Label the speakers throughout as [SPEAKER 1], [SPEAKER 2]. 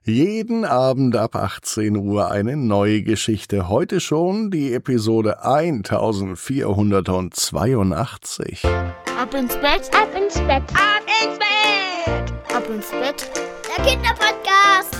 [SPEAKER 1] Jeden Abend ab 18 Uhr eine neue Geschichte. Heute schon die Episode 1482.
[SPEAKER 2] Ab ins Bett,
[SPEAKER 3] ab ins Bett,
[SPEAKER 2] ab ins Bett, ab ins Bett.
[SPEAKER 3] Der Kinderpodcast.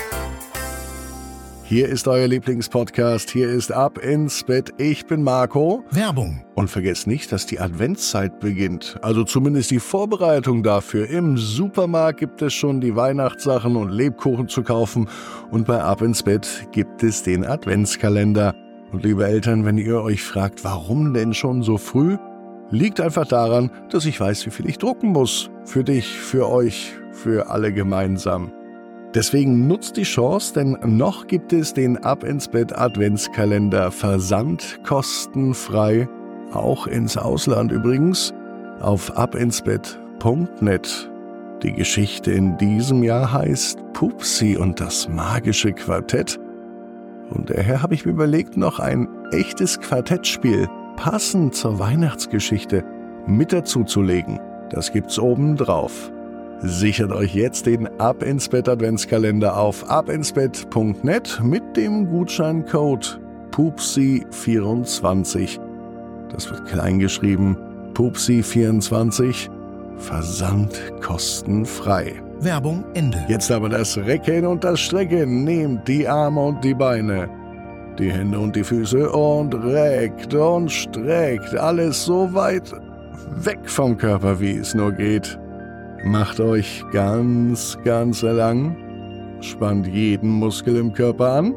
[SPEAKER 1] Hier ist euer Lieblingspodcast. Hier ist Ab ins Bett. Ich bin Marco.
[SPEAKER 4] Werbung.
[SPEAKER 1] Und vergesst nicht, dass die Adventszeit beginnt. Also zumindest die Vorbereitung dafür. Im Supermarkt gibt es schon die Weihnachtssachen und Lebkuchen zu kaufen. Und bei Ab ins Bett gibt es den Adventskalender. Und liebe Eltern, wenn ihr euch fragt, warum denn schon so früh? Liegt einfach daran, dass ich weiß, wie viel ich drucken muss. Für dich, für euch, für alle gemeinsam. Deswegen nutzt die Chance, denn noch gibt es den Ab ins Bett Adventskalender versandkostenfrei, auch ins Ausland übrigens, auf abinsbett.net. Die Geschichte in diesem Jahr heißt Pupsi und das magische Quartett. Und daher habe ich mir überlegt, noch ein echtes Quartettspiel, passend zur Weihnachtsgeschichte, mit dazu zu legen. Das gibt's oben drauf. Sichert euch jetzt den Ab ins Bett Adventskalender auf abinsbett.net mit dem Gutscheincode PUPSI24. Das wird klein geschrieben, PUPSI24, Versand kostenfrei.
[SPEAKER 4] Werbung Ende.
[SPEAKER 1] Jetzt aber das Recken und das Strecken. Nehmt die Arme und die Beine, die Hände und die Füße und reckt und streckt. Alles so weit weg vom Körper, wie es nur geht. Macht euch ganz, ganz lang, spannt jeden Muskel im Körper an.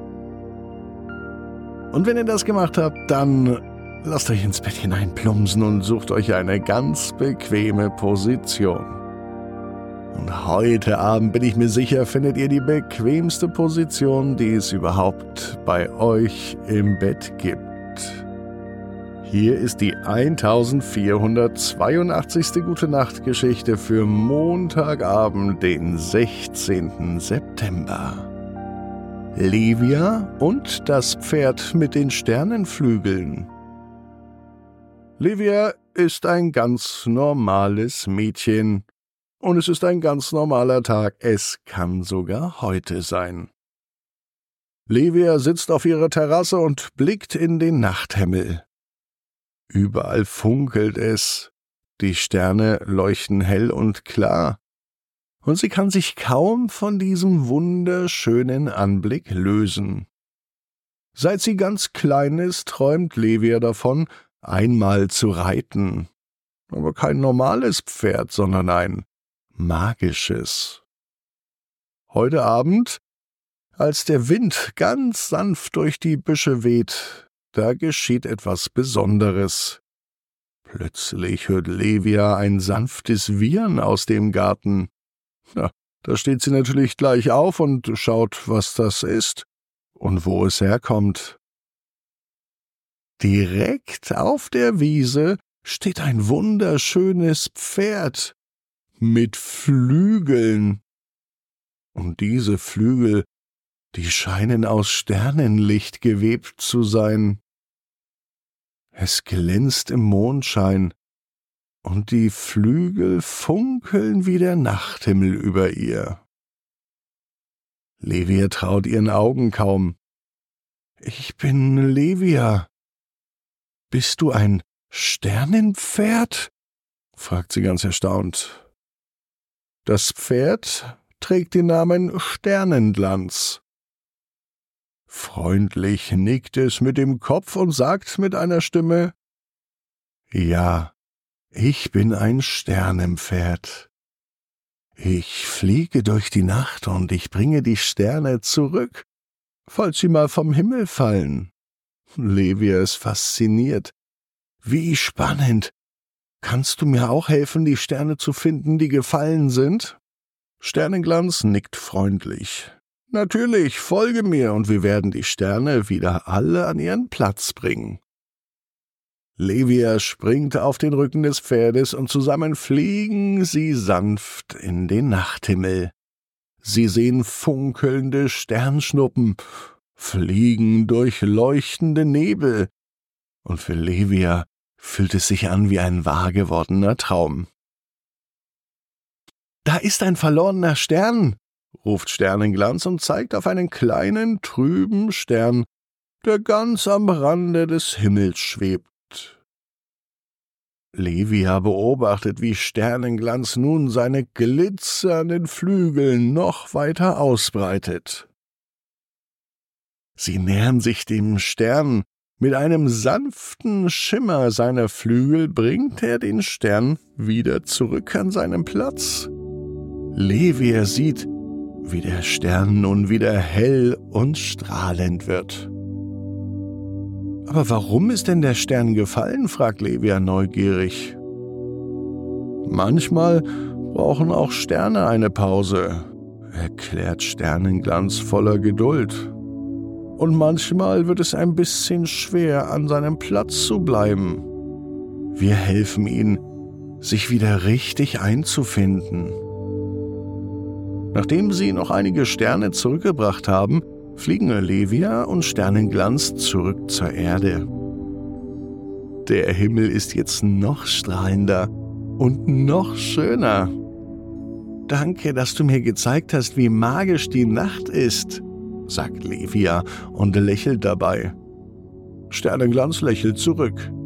[SPEAKER 1] Und wenn ihr das gemacht habt, dann lasst euch ins Bett hineinplumpsen und sucht euch eine ganz bequeme Position. Und heute Abend, bin ich mir sicher, findet ihr die bequemste Position, die es überhaupt bei euch im Bett gibt. Hier ist die 1482. Gute-Nacht-Geschichte für Montagabend, den 16. September. Livia und das Pferd mit den Sternenflügeln. Livia ist ein ganz normales Mädchen. Und es ist ein ganz normaler Tag. Es kann sogar heute sein. Livia sitzt auf ihrer Terrasse und blickt in den Nachthimmel. Überall funkelt es, die Sterne leuchten hell und klar, und sie kann sich kaum von diesem wunderschönen Anblick lösen. Seit sie ganz klein ist, träumt Livia davon, einmal zu reiten, aber kein normales Pferd, sondern ein magisches. Heute Abend, als der Wind ganz sanft durch die Büsche weht, da geschieht etwas Besonderes. Plötzlich hört Livia ein sanftes Wiehern aus dem Garten. Na, da steht sie natürlich gleich auf und schaut, was das ist und wo es herkommt. Direkt auf der Wiese steht ein wunderschönes Pferd mit Flügeln. Und diese Flügel, die scheinen aus Sternenlicht gewebt zu sein. Es glänzt im Mondschein, und die Flügel funkeln wie der Nachthimmel über ihr. Livia traut ihren Augen kaum. »Ich bin Livia. Bist du ein Sternenpferd?« fragt sie ganz erstaunt. Das Pferd trägt den Namen Sternenglanz. Freundlich nickt es mit dem Kopf und sagt mit einer Stimme: »Ja, ich bin ein Sternenpferd. Ich fliege durch die Nacht und ich bringe die Sterne zurück, falls sie mal vom Himmel fallen.« Livia ist fasziniert. »Wie spannend! Kannst du mir auch helfen, die Sterne zu finden, die gefallen sind?« Sternenglanz nickt freundlich. »Natürlich, folge mir, und wir werden die Sterne wieder alle an ihren Platz bringen.« Livia springt auf den Rücken des Pferdes und zusammen fliegen sie sanft in den Nachthimmel. Sie sehen funkelnde Sternschnuppen, fliegen durch leuchtende Nebel, und für Livia fühlt es sich an wie ein wahr gewordener Traum. »Da ist ein verlorener Stern«, ruft Sternenglanz und zeigt auf einen kleinen, trüben Stern, der ganz am Rande des Himmels schwebt. Levia beobachtet, wie Sternenglanz nun seine glitzernden Flügel noch weiter ausbreitet. Sie nähern sich dem Stern. Mit einem sanften Schimmer seiner Flügel bringt er den Stern wieder zurück an seinen Platz. Levia sieht, wie der Stern nun wieder hell und strahlend wird. »Aber warum ist denn der Stern gefallen?« fragt Levia neugierig. »Manchmal brauchen auch Sterne eine Pause«, erklärt Sternenglanz voller Geduld. »Und manchmal wird es ein bisschen schwer, an seinem Platz zu bleiben. Wir helfen ihm, sich wieder richtig einzufinden.« Nachdem sie noch einige Sterne zurückgebracht haben, fliegen Levia und Sternenglanz zurück zur Erde. Der Himmel ist jetzt noch strahlender und noch schöner. »Danke, dass du mir gezeigt hast, wie magisch die Nacht ist«, sagt Levia und lächelt dabei. Sternenglanz lächelt zurück.